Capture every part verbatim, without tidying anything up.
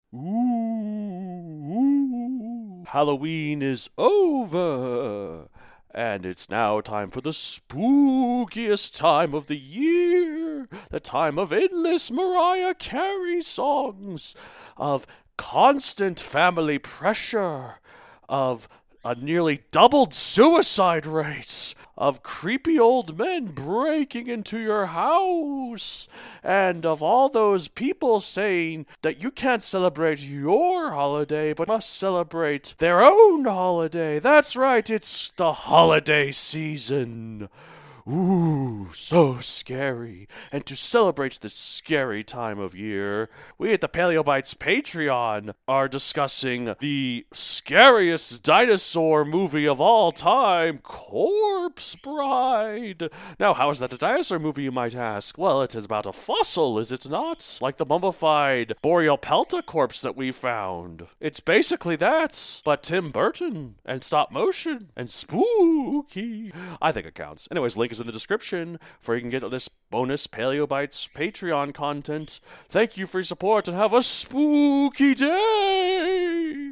Ooh, ooh. Halloween is over, and it's now time for the spookiest time of the year. The time of endless Mariah Carey songs, of constant family pressure, of a nearly doubled suicide rate, of creepy old men breaking into your house, and of all those people saying that you can't celebrate your holiday but must celebrate their own holiday. That's right, it's the holiday season. Ooh, so scary. And to celebrate this scary time of year, we at the Paleobites Patreon are discussing the scariest dinosaur movie of all time, Corpse Bride. Now, how is that a dinosaur movie, you might ask? Well, it is about a fossil, is it not? Like the mummified Boreapelta corpse that we found. It's basically that, but Tim Burton, and stop motion, and spooky. I think it counts. Anyways, link is in the description for you can get this bonus Paleobites Patreon content. Thank you for your support and have a spooky day!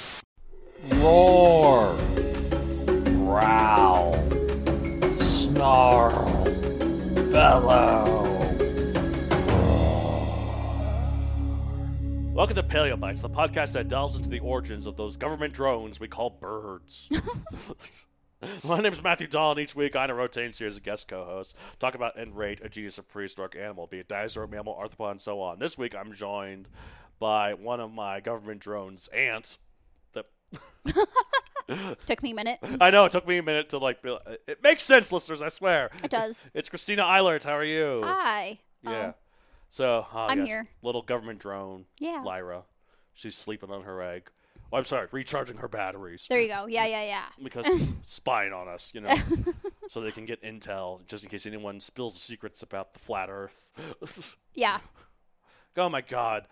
Roar, growl, snarl, bellow. Welcome to Paleobites, the podcast that delves into the origins of those government drones we call birds. My name is Matthew Dahl, and each week I, in a rotating series of guest co-hosts, talk about and rate a genius of prehistoric animal, be it dinosaur, mammal, arthropod, and so on. This week I'm joined by one of my government drones, Ant. The Took me a minute. I know, it took me a minute to, like, be like, it makes sense, listeners, I swear. It does. It's Christina Eilert, how are you? Hi. Yeah. Um, So, uh, I'm yes, here. little government drone, Yeah. Lyra. She's sleeping on her egg. Oh, I'm sorry, recharging her batteries. There you go. Yeah, yeah, yeah. Because she's spying on us, you know, so they can get intel, just in case anyone spills the secrets about the flat Earth. Yeah. Oh my God,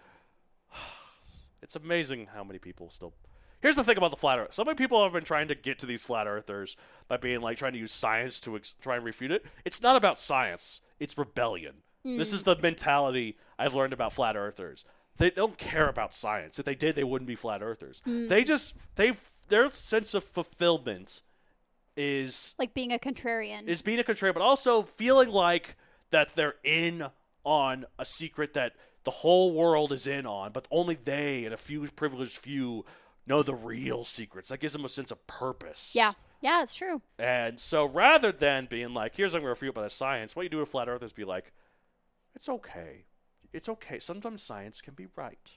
it's amazing how many people still. Here's the thing about the flat Earth: so many people have been trying to get to these flat Earthers by being like trying to use science to ex- try and refute it. It's not about science; it's rebellion. Mm. This is the mentality I've learned about flat Earthers. They don't care about science. If they did, they wouldn't be flat earthers. Mm. They just they their sense of fulfillment is like being a contrarian. Is being a contrarian, but also feeling like that they're in on a secret that the whole world is in on, but only they and a few privileged few know the real secrets. That gives them a sense of purpose. Yeah. Yeah, it's true. And so rather than being like, here's what I'm going to refute by the science, what you do with flat earthers be like, it's okay. It's okay. Sometimes science can be right.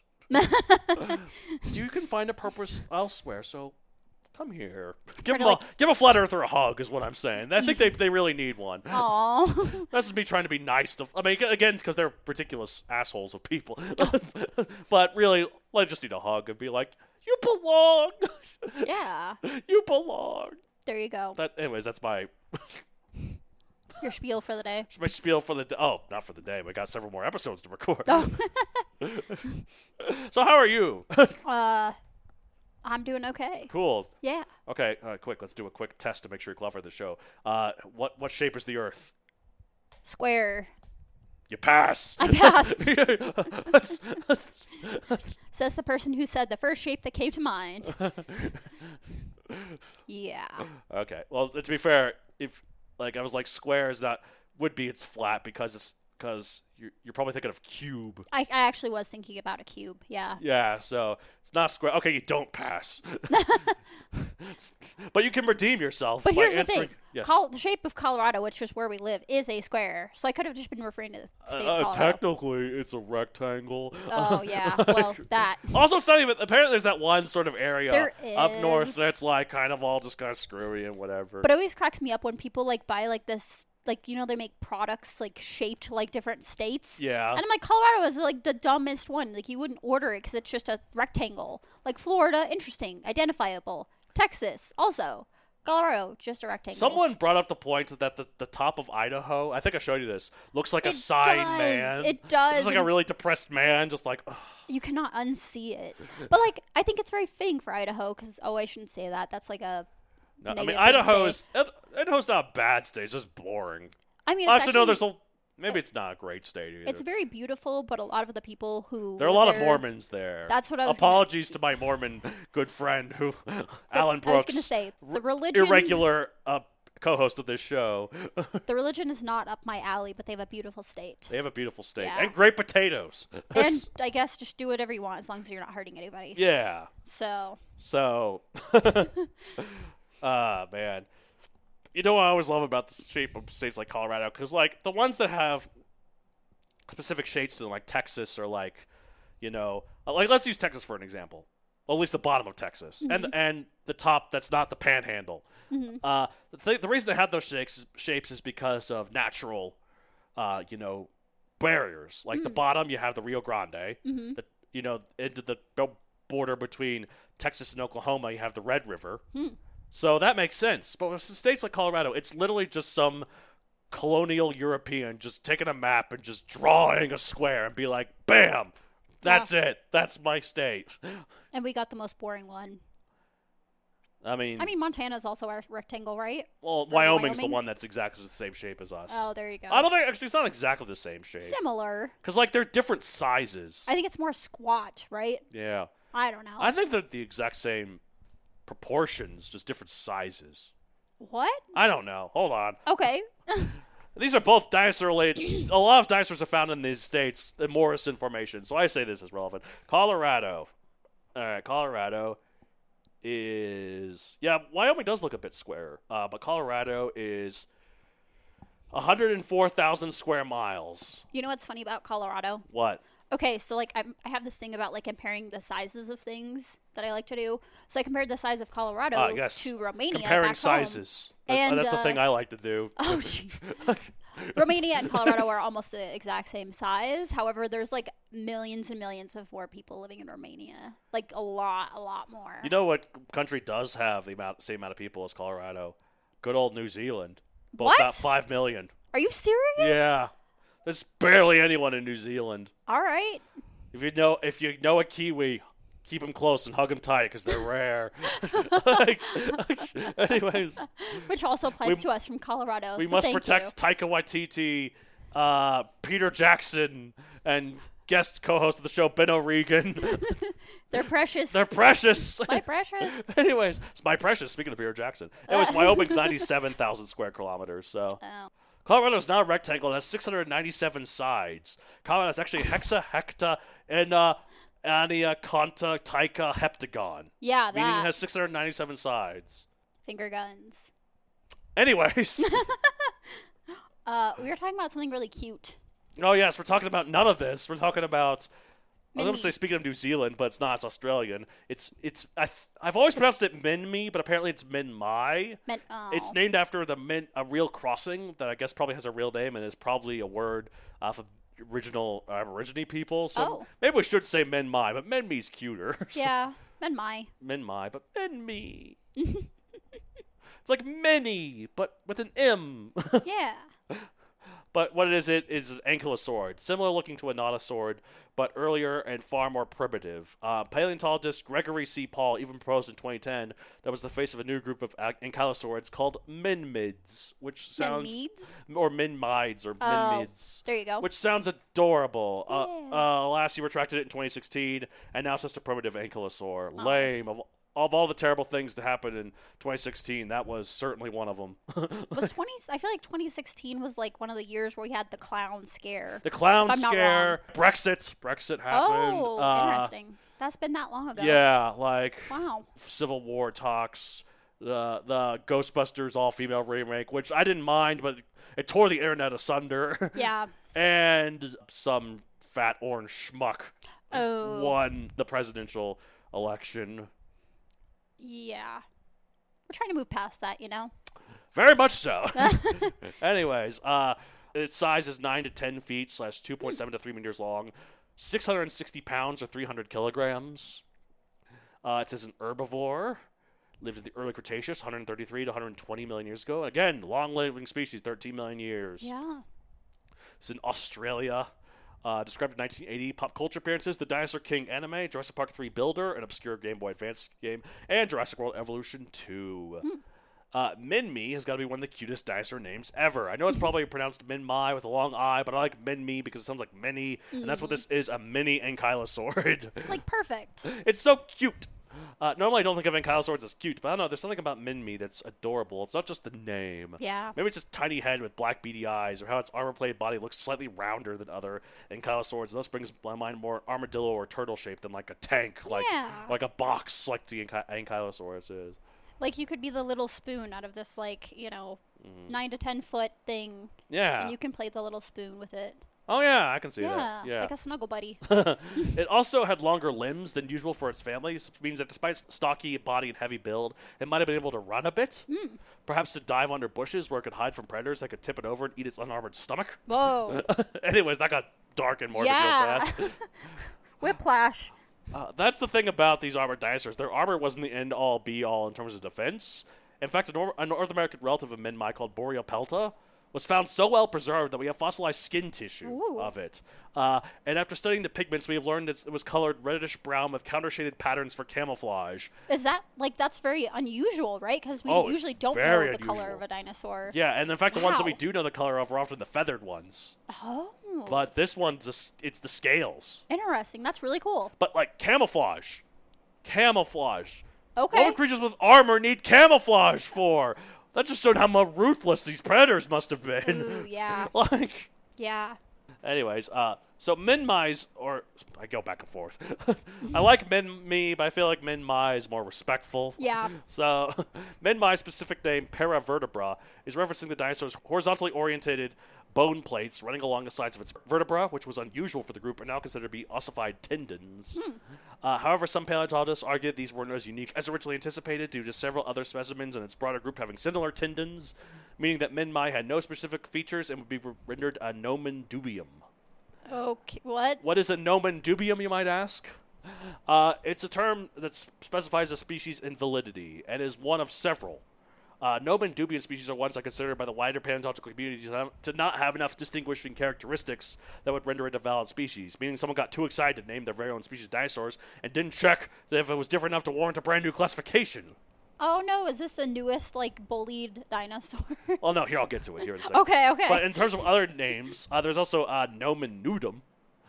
You can find a purpose elsewhere, so come here. Give, them like... a, give a flat earther a hug is what I'm saying. I think they they really need one. Aww. That's just me trying to be nice to... I mean, again, because they're ridiculous assholes of people. But really, I just need a hug and be like, you belong. Yeah. You belong. There you go. That, anyways, that's my... Your spiel for the day. It's my spiel for the day. Oh, not for the day. We got several more episodes to record. Oh. So how are you? uh, I'm doing okay. Cool. Yeah. Okay, uh, quick. Let's do a quick test to make sure you're clever for the show. Uh, what what shape is the Earth? Square. You pass. I passed. Says the person who said the first shape that came to mind. Yeah. Okay. Well, to be fair, if like I was like square is not would be it's flat because it's because you're you're probably thinking of cube. I I actually was thinking about a cube. Yeah. Yeah. So it's not square. Okay, you don't pass. But you can redeem yourself. But by here's answering, the thing: yes. Col- the shape of Colorado, which is where we live, is a square. So I could have just been referring to the state uh, of Colorado. Technically, it's a rectangle. Oh yeah. Well, that. Also, it's not even. Apparently, there's that one sort of area There up is. north that's like kind of all just kind of screwy and whatever. But it always cracks me up when people like buy like this, like you know, they make products like shaped like different states. Yeah. And I'm like, Colorado is like the dumbest one. Like you wouldn't order it because it's just a rectangle. Like Florida, interesting, identifiable. Texas, also. Colorado, just a rectangle. Someone brought up the point that the, the top of Idaho, I think I showed you this, looks like it a sign does. man. It does. It's like a really depressed man, just like, ugh. You cannot unsee it. But, like, I think it's very fitting for Idaho because, oh, I shouldn't say that. That's like a No, I negative mean, thing to Idaho say. is, Idaho's not a bad state. It's just boring. I mean, it's actually, actually, no, there's a, Maybe it's not a great state either. It's very beautiful, but a lot of the people who there are a live lot there, of Mormons there. That's what I was Apologies to my Mormon good friend, who Alan Brooks. I was going to say the religion, irregular uh, co-host of this show. the religion is not up my alley, but they have a beautiful state. They have a beautiful state Yeah. and great potatoes. And I guess just do whatever you want as long as you're not hurting anybody. Yeah. So. So. Ah, man. You know what I always love about the shape of states like Colorado? Because, like, the ones that have specific shades to them, like Texas or, like, you know, like, let's use Texas for an example. Well, at least the bottom of Texas. Mm-hmm. And and the top that's not the panhandle. Mm-hmm. Uh, the, th- the reason they have those shapes, shapes is because of natural, uh, you know, barriers. Like, mm-hmm. the bottom, you have the Rio Grande. Mm-hmm. The, you know, into the border between Texas and Oklahoma, you have the Red River. Mm. So that makes sense. But with states like Colorado, it's literally just some colonial European just taking a map and just drawing a square and be like, bam, that's yeah. it. That's my state. And we got the most boring one. I mean, I mean, Montana's also a rectangle, right? Well, Wyoming's Wyoming? the one that's exactly the same shape as us. Oh, there you go. I don't think, actually, it's not exactly the same shape. Similar. Because, like, they're different sizes. I think it's more squat, right? Yeah. I don't know. I think they're the exact same proportions, just different sizes. What? I don't know. Hold on. Okay. These are both dinosaur-related. A lot of dinosaurs are found in these states, the Morrison Formation. So I say this is relevant. Colorado. All right, Colorado is... Yeah, Wyoming does look a bit square, uh, but Colorado is one hundred four thousand square miles. You know what's funny about Colorado? What? Okay, so, like, I'm, I have this thing about, like, comparing the sizes of things that I like to do. So I compared the size of Colorado uh, yes. to Romania Comparing back sizes. Home. And, that's uh, the thing I like to do. Oh, jeez. Romania and Colorado are almost the exact same size. However, there's, like, millions and millions of more people living in Romania. Like, a lot, a lot more. You know what country does have the amount, same amount of people as Colorado? Good old New Zealand. Both What? About five million. Are you serious? Yeah. There's barely anyone in New Zealand. All right. If you know, if you know a Kiwi, keep them close and hug them tight because they're rare. like, anyways, which also applies we, to us from Colorado. We so must thank protect you. Taika Waititi, uh, Peter Jackson, and guest co-host of the show Ben O'Regan. They're precious. They're precious. My precious. Anyways, it's my precious. Speaking of Peter Jackson, it was Wyoming's ninety-seven thousand square kilometers. So. Oh. Colorado is not a rectangle. It has six hundred ninety-seven sides. Colorado is actually hexa, hecta, and uh, ania, conta, taika, heptagon. Yeah, meaning that. it has six hundred ninety-seven sides. Finger guns. Anyways. uh, we were talking about something really cute. Oh, yes. We're talking about none of this. We're talking about... I was Minmi. going to say, speaking of New Zealand, but it's not. It's Australian. It's it's. I th- I've always pronounced it Minmi, but apparently it's Minmai. Min- oh. It's named after the Min, a real crossing that I guess probably has a real name and is probably a word off of original uh, Aborigine people. So Oh. maybe we should say Minmai, but Minmi's cuter. So Yeah, Minmai. Minmai, but Minmi. It's like mini, but with an M. Yeah. But what it is, it is an ankylosaur, similar looking to a nodosaur, but earlier and far more primitive. Uh, paleontologist Gregory C. Paul even proposed in twenty ten that was the face of a new group of ankylosaurids called minmids, which sounds Minmids? or minmides or Oh, minmids. there you go. Which sounds adorable. Yeah. Uh, uh, last he retracted it in twenty sixteen, and now it's just a primitive ankylosaur. Oh. Lame. Of, of all the terrible things to happen in twenty sixteen, that was certainly one of them. was twenty? I feel like twenty sixteen was like one of the years where we had the clown scare. The clown if I'm not scare, Brexit, Brexit happened. Oh, uh, interesting. That's been that long ago. Yeah, like Wow. Civil War talks, the the Ghostbusters all-female remake, which I didn't mind, but it tore the internet asunder. Yeah. And some fat orange schmuck Oh. won the presidential election. Yeah. We're trying to move past that, you know? Very much so. Anyways, uh, its size is nine to ten feet slash two point seven to three meters long, six hundred sixty pounds or three hundred kilograms. Uh, it says an herbivore. Lived in the early Cretaceous, one hundred thirty-three to one hundred twenty million years ago. Again, long-living species, thirteen million years. Yeah. It's in Australia. Uh, described in nineteen eighty. Pop culture appearances: The Dinosaur King anime, Jurassic Park three Builder, an obscure Game Boy Advance game, and Jurassic World Evolution two. Hmm. Uh, Minmi has got to be one of the cutest dinosaur names ever. I know it's probably pronounced Minmi with a long I, but I like Minmi because it sounds like mini, mm. and that's what this is, a mini ankylosaurid. Like, perfect. It's so cute. Uh, normally I don't think of ankylosaurids as cute, but I don't know, there's something about Minmi that's adorable. It's not just the name. Yeah. Maybe it's just tiny head with black beady eyes, or how its armor-plated body looks slightly rounder than other ankylosaurids. Thus brings my mind more armadillo or turtle shape than like a tank, like yeah. like a box, like the anky- ankylosaurus is. Like, you could be the little spoon out of this, like, you know, mm. nine to ten foot thing. Yeah. And you can play the little spoon with it. Oh, yeah, I can see yeah, that. Yeah, like a snuggle buddy. It also had longer limbs than usual for its family, which means that despite its stocky body and heavy build, it might have been able to run a bit. Mm. Perhaps to dive under bushes where it could hide from predators that could tip it over and eat its unarmored stomach. Whoa. Anyways, that got dark and morbid yeah. real fast. Whiplash. Uh, that's the thing about these armored dinosaurs. Their armor wasn't the end-all, be-all in terms of defense. In fact, a, Nor- a North American relative of Minmi called Boreapelta was found so well preserved that we have fossilized skin tissue Ooh. of it. Uh, and after studying the pigments, we have learned that it was colored reddish-brown with counter-shaded patterns for camouflage. Is that, like, that's very unusual, right? Because we Oh, usually it's don't know very the unusual. color of a dinosaur. Yeah, and in fact, the ones that we Wow. do know the color of are often the feathered ones. Oh. But this one's, just, it's the scales. Interesting. That's really cool. But, like, camouflage. Camouflage. Okay. What do creatures with armor need camouflage for? That just showed how much ruthless these predators must have been. Ooh, yeah. like, Yeah. anyways, uh, so Minmi's, or I go back and forth. I like Minmi, but I feel like Minmi is more respectful. Yeah. So, Minmi's specific name, Paravertebra, is referencing the dinosaur's horizontally orientated bone plates running along the sides of its vertebra, which was unusual for the group, are now considered to be ossified tendons. Hmm. Uh, however, some paleontologists argue these weren't as unique as originally anticipated due to several other specimens in its broader group having similar tendons, meaning that Minmi had no specific features and would be rendered a nomen dubium. Okay. What? What is a nomen dubium, you might ask? Uh, it's a term that s- specifies a species' invalidity and is one of several. Uh, nomen dubium species are ones that are considered by the wider paleontological community to not, to not have enough distinguishing characteristics that would render it a valid species, meaning someone got too excited to name their very own species of dinosaurs and didn't check that if it was different enough to warrant a brand new classification. Oh, no. Is this the newest, like, bullied dinosaur? Well, no, here, I'll get to it here in a second. okay, okay. But in terms of other names, uh, there's also uh, nomen nudum.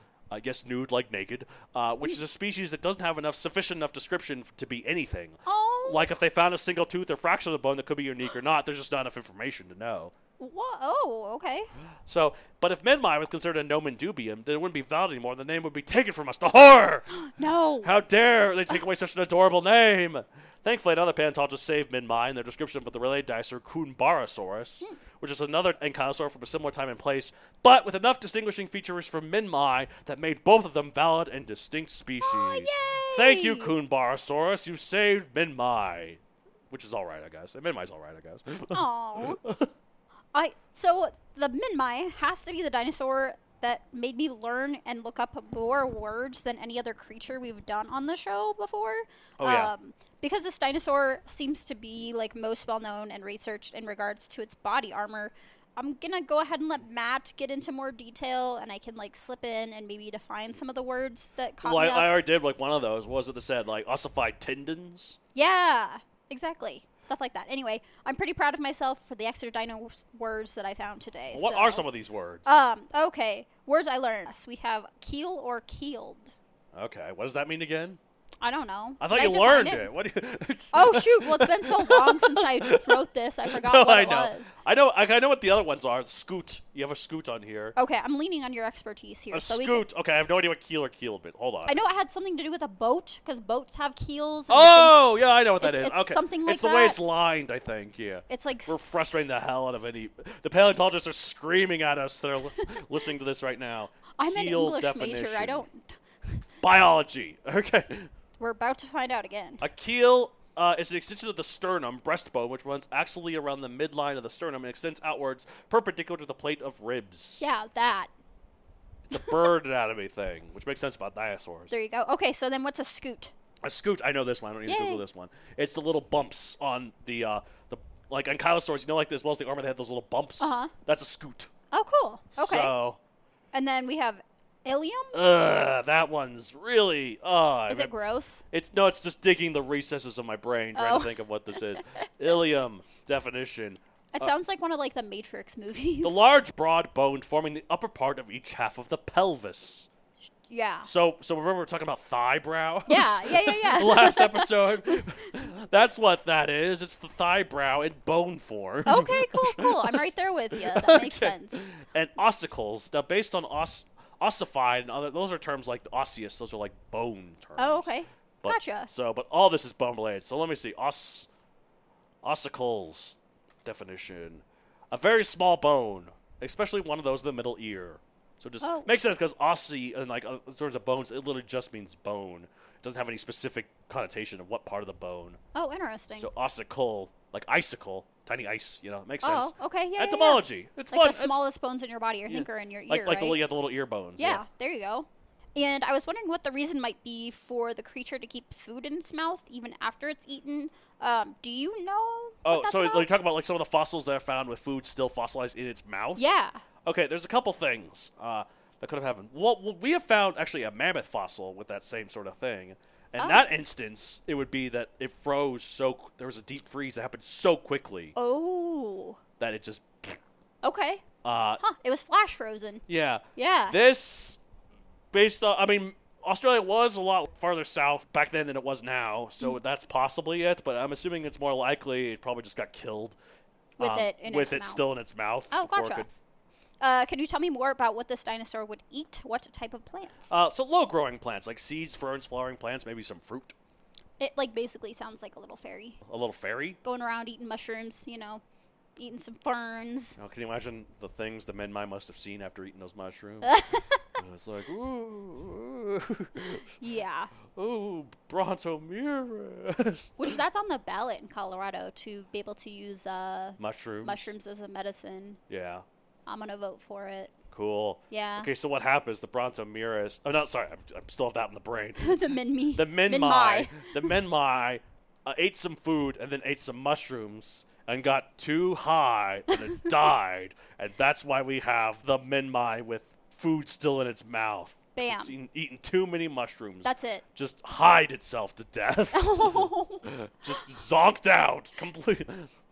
I guess nude, like naked, uh, which is a species that doesn't have enough sufficient enough description f- to be anything. oh. Like if they found a single tooth or fraction of the bone that could be unique or not, there's just not enough information to know. What? Oh, okay. So, but if Minmi was considered a nomen dubium, then it wouldn't be valid anymore. The name would be taken from us. The horror! No. How dare they take away such an adorable name? Thankfully, another paleontologist saved Minmi in their description of the related dinosaur Coonbarosaurus, hmm. which is another ankylosaur from a similar time and place, but with enough distinguishing features from Minmi that made both of them valid and distinct species. Oh, yay! Thank you, Coonbarosaurus. You saved Minmi. Which is alright, I guess. Minmi's alright, I guess. Oh. I so the Minmi has to be the dinosaur that made me learn and look up more words than any other creature we've done on the show before. Oh, yeah. Um, because this dinosaur seems to be like most well known and researched in regards to its body armor. I'm gonna go ahead and let Matt get into more detail, and I can like slip in and maybe define some of the words that caught Well, I, me up. I already did like one of those. What was it that said like ossified tendons? Yeah, exactly. Stuff like that. Anyway, I'm pretty proud of myself for the extra dino words that I found today. What so. are some of these words? Um, okay. Words I learned. So we have keel or keeled. Okay, what does that mean again? I don't know. I thought Did you define learned it. What do you? Oh shoot! Well, it's been so long since I wrote this, I forgot no, what I it know. was. I know. I, I know what the other ones are. Scoot. You have a scoot on here. Okay, I'm leaning on your expertise here. A so we scoot. can, Okay, I have no idea what keel or keeled meant. Hold on. I know it had something to do with a boat because boats have keels. And Oh, yeah, I know what that It's- is. it's okay, something like it's the way that. it's lined. I think. Yeah. It's like We're frustrating the hell out of any. The paleontologists are screaming at us that are li- listening to this right now. I'm an Keel English definition. major. I don't. Biology. Okay. We're about to find out again. A keel uh, is an extension of the sternum, breastbone, which runs axially around the midline of the sternum and extends outwards perpendicular to the plate of ribs. Yeah, that. It's a bird anatomy thing, which makes sense about dinosaurs. There you go. Okay, so then what's a scoot? A scoot, I know this one. I don't need Yay. to Google this one. It's the little bumps on the, uh, the like ankylosaurs, you know, like as well as the armor, they have those little bumps. Uh-huh. That's a scoot. Oh, cool. Okay. So, And then we have Ilium? Ugh, that one's really. Uh, Is it gross? It's no, it's just digging the recesses of my brain trying Oh. to think of what this is. Ilium definition. It sounds like one of like the Matrix movies. The large, broad bone forming the upper part of each half of the pelvis. yeah. So, so remember we were talking about thigh brow? Yeah, yeah, yeah, yeah. The last episode. That's what that is. It's the thigh brow in bone form. Okay, cool, cool. I'm right there with you. That makes Okay. sense. And ossicles. Now, based on os- ossified and other, those are terms like osseous. Those are like bone terms. Oh, okay. But, Gotcha. So, but all this is bone related. So let me see. Os, ossicles definition: a very small bone, especially one of those in the middle ear. So just Oh. makes sense because ossy and like uh, in terms of bones, it literally just means bone. It doesn't have any specific connotation of what part of the bone. Oh, interesting. So ossicle, like icicle, tiny ice. You know, it makes oh, sense. okay, yeah, yeah, yeah. Etymology. It's Like fun. the It's- smallest bones in your body, I yeah. think, are in your ear, like like right? the little, yeah, the little ear bones. Yeah, there you go. And I was wondering what the reason might be for the creature to keep food in its mouth even after it's eaten. Um, do you know? Oh, what that's so about? you talk about like some of the fossils that are found with food still fossilized in its mouth? Yeah. Okay, there's a couple things uh, that could have happened. Well, well, we have found actually a mammoth fossil with that same sort of thing. In Oh. that instance, it would be that it froze so there was a deep freeze that happened so quickly Oh. that it just Okay. uh Huh. It was flash frozen. yeah. Yeah. This based on I mean Australia was a lot farther south back then than it was now, so Mm. that's possibly it, but I'm assuming it's more likely it probably just got killed With um, it in with its it mouth. still in its mouth. Oh, before it gotcha. could Uh, can you tell me more about what this dinosaur would eat? What type of plants? Uh, so low-growing plants like seeds, ferns, flowering plants, maybe some fruit. it like basically sounds like a little fairy A little fairy. going around eating mushrooms. You know, eating some ferns. Now, can you imagine the things the Menmai must have seen after eating those mushrooms? And it's like, ooh, Yeah. ooh, Brontosaurus. Which that's on the ballot in Colorado to be able to use uh, Mushrooms. mushrooms as a medicine. Yeah, I'm gonna vote for it. cool. Yeah. Okay, so what happens? The Brontosaurus. Oh, no, sorry, I'm, I still have that in the brain. the Minmi. The Menmai. Minmai. The Menmai uh, ate some food and then ate some mushrooms and got too high and then died. And that's why we have the Menmai with food still in its mouth. Bam. It's eaten, eaten too many mushrooms. That's it. Just hide itself to death. Just zonked out completely.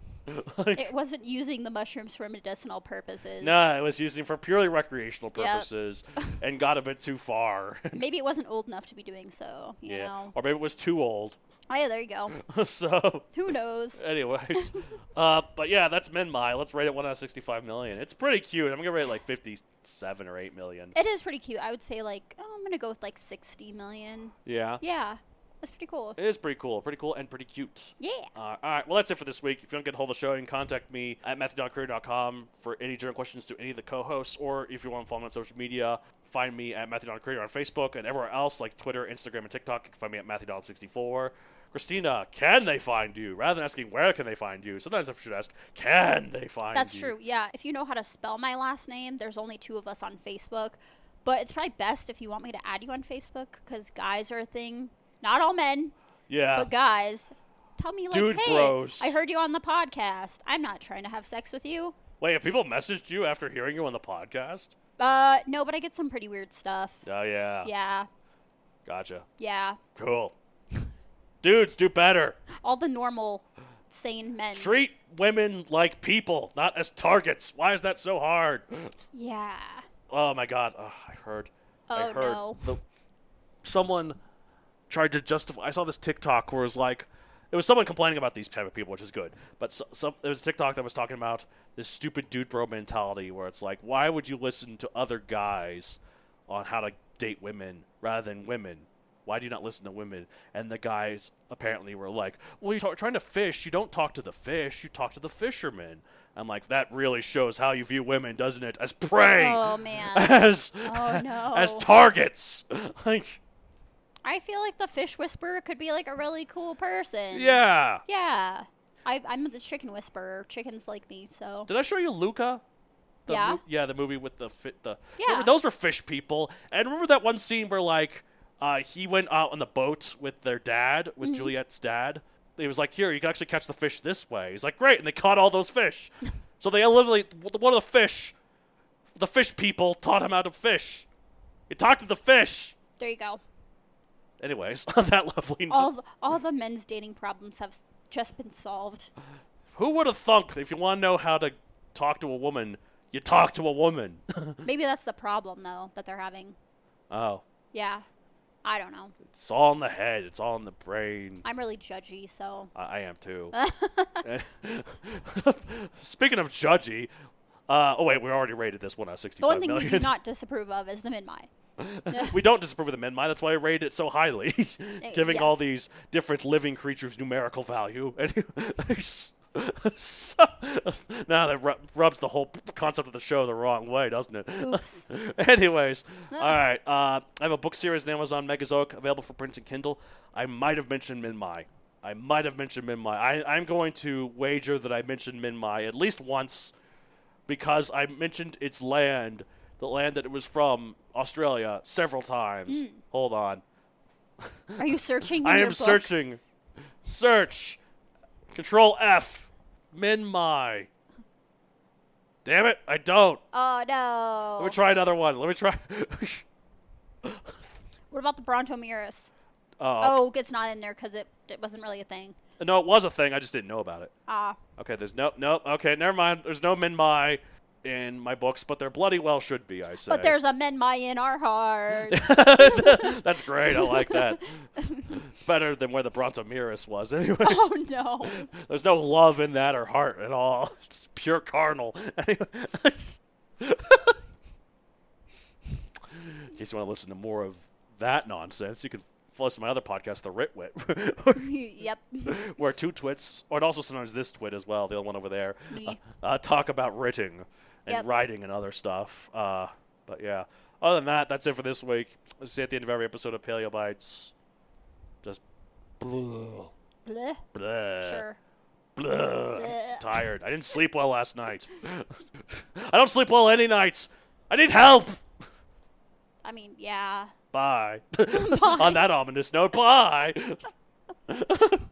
Like, It wasn't using the mushrooms for medicinal purposes. no, it was using for purely recreational Yep. purposes and got a bit too far. Maybe it wasn't old enough to be doing so. You yeah. know. Or maybe it was too old. Oh yeah, there you go. So, Who knows? anyways. uh, but yeah, that's Menmai. Let's rate it one out of sixty-five million. It's pretty cute. I'm going to rate it like fifty-seven or eight million. It is pretty cute. I would say like oh, I'm gonna go with like sixty million. Yeah. Yeah, that's pretty cool. It is pretty cool. Pretty cool and pretty cute. Yeah. Uh, all right, well, that's it for this week. If you want to get a hold of the show, you can contact me at matthew dot career dot com for any general questions to any of the co-hosts, or if you want to follow me on social media, find me at matthew dot career on Facebook and everywhere else like Twitter, Instagram, and TikTok. You can find me at matthew dot sixty-four. Christina, can they find you? Rather than asking where can they find you, sometimes I should ask, can they find That's you? true. Yeah, if you know how to spell my last name, there's only two of us on Facebook. But it's probably best if you want me to add you on Facebook because guys are a thing. Not all men, Yeah. but guys. Tell me like, Dude hey, bros. I heard you on the podcast. I'm not trying to have sex with you. Wait, have people messaged you after hearing you on the podcast? Uh, no, but I get some pretty weird stuff. Oh, yeah. Yeah, Gotcha. yeah. Cool. Dudes, do better. All the normal, sane men. Treat women like people, not as targets. Why is that so hard? Yeah. Oh my god, oh, I heard. I Oh, heard no. the, someone tried to justify. I saw this TikTok where it was like, it was someone complaining about these type of people, which is good. But so, some, there was a TikTok that was talking about this stupid dude bro mentality where it's like, why would you listen to other guys on how to date women rather than women? Why do you not listen to women? And the guys apparently were like, well, you're trying to fish. You don't talk to the fish. You talk to the fishermen. I'm like, that really shows how you view women, doesn't it? As prey. Oh, man. As, Oh, no. as targets. Like, I feel like the fish whisperer could be like a really cool person. yeah. Yeah. I, I'm the chicken whisperer. Chickens like me, so. Did I show you Luca? The Yeah. mo- yeah, the movie with the fit. The Yeah. remember, those were fish people. And remember that one scene where like uh, he went out on the boat with their dad, with Mm-hmm. Juliet's dad. He was like, "Here, you can actually catch the fish this way." He's like, "Great!" And they caught all those fish. So they literally one of the fish, the fish people taught him how to fish. You talk to the fish. There you go. Anyways, on that lovely note. All the, all the men's dating problems have s- just been solved. Who would have thunk that if you want to know how to talk to a woman, you talk to a woman? Maybe that's the problem, though, that they're having. Oh. Yeah. I don't know. It's all in the head. It's all in the brain. I'm really judgy, so. I, I am too. Speaking of judgy, uh, oh wait, we already rated this one out of The sixty-five one thing million. we do not disapprove of is the Minmai. We don't disapprove of the Minmai. That's why I rated it so highly, giving all yes. these different living creatures numerical value. So, now that rub, rubs the whole concept of the show the wrong way, doesn't it? Oops. Anyways, all right. Uh, I have a book series on Amazon Megazoic available for print and Kindle. I might have mentioned Minmai. I might have mentioned Minmai. I, I'm going to wager that I mentioned Minmai at least once because I mentioned its land, the land that it was from, Australia, several times. Mm. Hold on. Are you searching in I your am book? searching. Search. Control F. Minmai. Damn it, I don't. Oh, no. Let me try another one. Let me try. What about the Brontosaurus? Oh, Oh, it's not in there because it, it wasn't really a thing. no, it was a thing. I just didn't know about it. Ah. Okay, there's no, no. Okay, never mind. There's no Minmai in my books, but there bloody well should be, I say. But there's a Minmai in our hearts. That's great. I like that. It's better than where the Brontosaurus was. Anyway, Oh, no. there's no love in that or heart at all. It's pure carnal. Anyway, in case you want to listen to more of that nonsense, you can listen to my other podcast, The Rit Wit, Yep. where two twits, or also sometimes this twit as well, the other one over there, uh, Me. uh, talk about writing and Yep. writing and other stuff. Uh, but yeah, other than that, that's it for this week. Let's see at the end of every episode of Paleo Bites. Just blah, Bleh. blah, Sure. blah. Bleh. Tired. I didn't sleep well last night. I don't sleep well any nights. I need help. I mean, yeah. Bye. On that ominous note, bye.